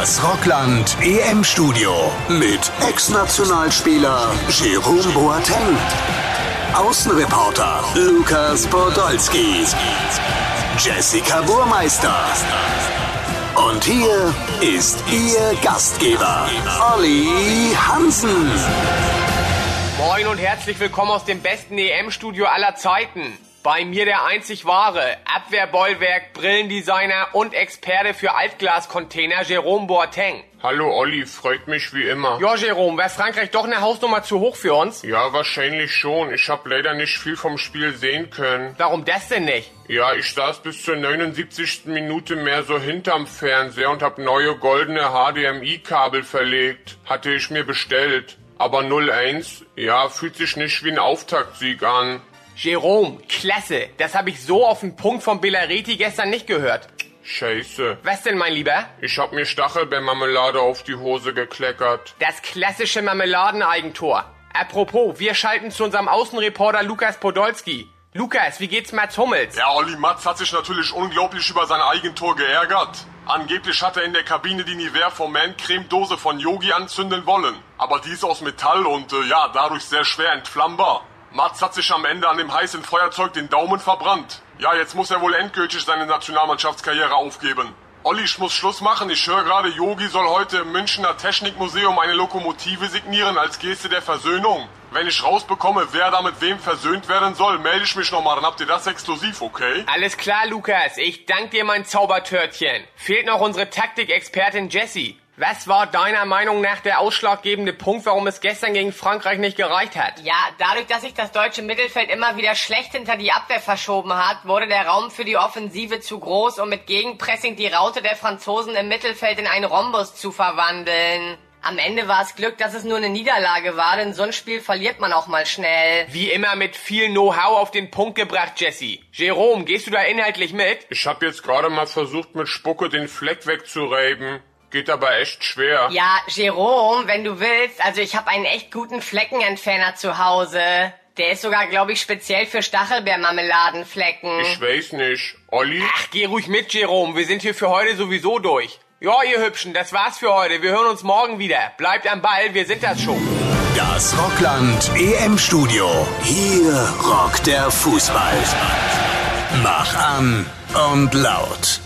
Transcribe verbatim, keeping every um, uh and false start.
Das Rockland E M-Studio mit Ex-Nationalspieler Jerome Boateng, Außenreporter Lukas Podolski, Jessica Burmeister und hier ist Ihr Gastgeber Olli Hansen. Moin und herzlich willkommen aus dem besten E M-Studio aller Zeiten. Bei mir der einzig wahre Abwehrbollwerk, Brillendesigner und Experte für Altglascontainer Jerome Boateng. Hallo Olli, freut mich wie immer. Ja, Jerome, wäre Frankreich doch eine Hausnummer zu hoch für uns? Ja, wahrscheinlich schon. Ich habe leider nicht viel vom Spiel sehen können. Warum das denn nicht? Ja, ich saß bis zur neunundsiebzigsten Minute mehr so hinterm Fernseher und hab neue goldene H D M I-Kabel verlegt. Hatte ich mir bestellt. Aber null eins, ja, fühlt sich nicht wie ein Auftaktsieg an. Jerome, klasse. Das habe ich so auf den Punkt von Belareti gestern nicht gehört. Scheiße. Was denn, mein Lieber? Ich hab mir Stachelbeermarmelade auf die Hose gekleckert. Das klassische Marmeladeneigentor. Apropos, wir schalten zu unserem Außenreporter Lukas Podolski. Lukas, wie geht's Mats Hummels? Ja, Olli Mats hat sich natürlich unglaublich über sein Eigentor geärgert. Angeblich hat er in der Kabine die Nivea for Man Cremedose von Yogi anzünden wollen. Aber die ist aus Metall und äh, ja, dadurch sehr schwer entflammbar. Mats hat sich am Ende an dem heißen Feuerzeug den Daumen verbrannt. Ja, jetzt muss er wohl endgültig seine Nationalmannschaftskarriere aufgeben. Olli, ich muss Schluss machen. Ich höre gerade, Yogi soll heute im Münchner Technikmuseum eine Lokomotive signieren als Geste der Versöhnung. Wenn ich rausbekomme, wer da mit wem versöhnt werden soll, melde ich mich nochmal. Dann habt ihr das exklusiv, okay? Alles klar, Lukas. Ich danke dir, mein Zaubertörtchen. Fehlt noch unsere Taktikexpertin Jessie. Was war deiner Meinung nach der ausschlaggebende Punkt, warum es gestern gegen Frankreich nicht gereicht hat? Ja, dadurch, dass sich das deutsche Mittelfeld immer wieder schlecht hinter die Abwehr verschoben hat, wurde der Raum für die Offensive zu groß, um mit Gegenpressing die Raute der Franzosen im Mittelfeld in einen Rhombus zu verwandeln. Am Ende war es Glück, dass es nur eine Niederlage war, denn so ein Spiel verliert man auch mal schnell. Wie immer mit viel Know-how auf den Punkt gebracht, Jesse. Jerome, gehst du da inhaltlich mit? Ich hab jetzt gerade mal versucht, mit Spucke den Fleck wegzureiben. Geht aber echt schwer. Ja, Jerome, wenn du willst, also ich habe einen echt guten Fleckenentferner zu Hause. Der ist sogar, glaube ich, speziell für Stachelbeermarmeladenflecken. Ich weiß nicht. Olli? Ach, geh ruhig mit, Jerome. Wir sind hier für heute sowieso durch. Ja, ihr Hübschen, das war's für heute. Wir hören uns morgen wieder. Bleibt am Ball, wir sind das schon. Das Rockland E M-Studio. Hier rockt der Fußball. Mach an und laut.